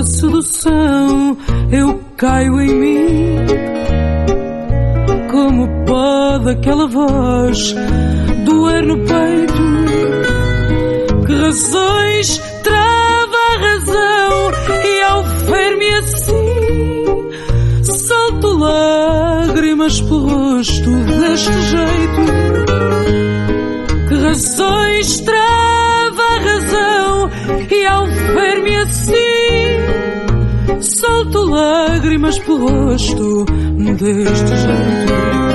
sedução, eu caio em mim. Como pode aquela voz doer no peito? Que razões trava a razão? E ao ver-me assim, salto lágrimas pelo rosto deste jeito. Que razões trava a razão? E ao ver-me assim, salto lágrimas pelo rosto deste jeito.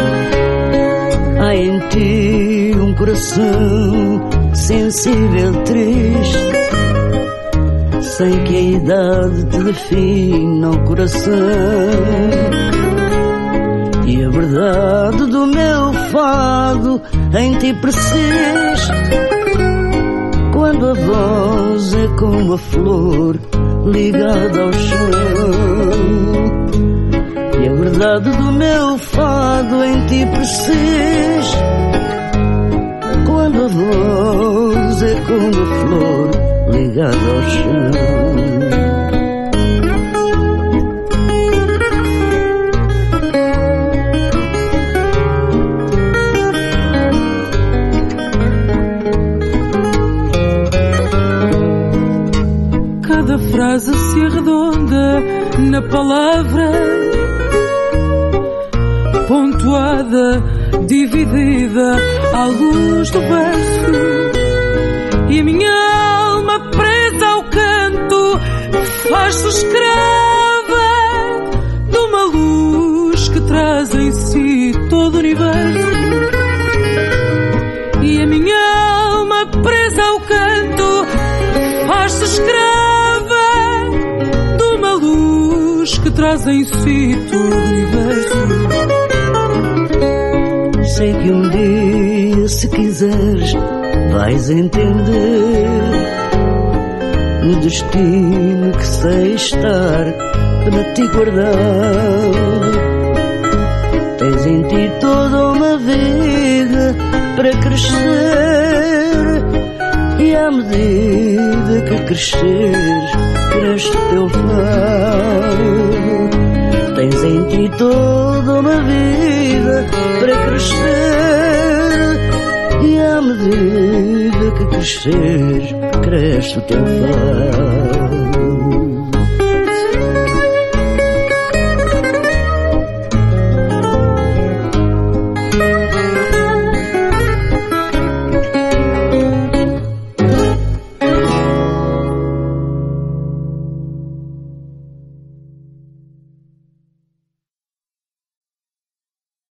Há em ti um coração sensível, triste, sem que a idade te defina o coração. E a verdade do meu fado em ti persiste, quando a voz é como a flor ligada ao chão. E a verdade do meu fado em ti persiste, quando a voz é como a flor ligada ao chão. Cada frase se arredonda na palavra, pontuada, dividida à luz do verso. E a minha alma presa ao canto faz-se escrava de uma luz que traz em si todo o universo. E a minha alma presa ao canto faz-se escrava de uma luz que traz em si todo o universo. Sei que um dia, se quiseres, vais entender o destino que sei estar para te guardar. Tens em ti toda uma vida para crescer, e à medida que cresceres, cresce o teu fado. Tens em ti toda uma vida para crescer, e à medida que cresceres, cresce o teu fado.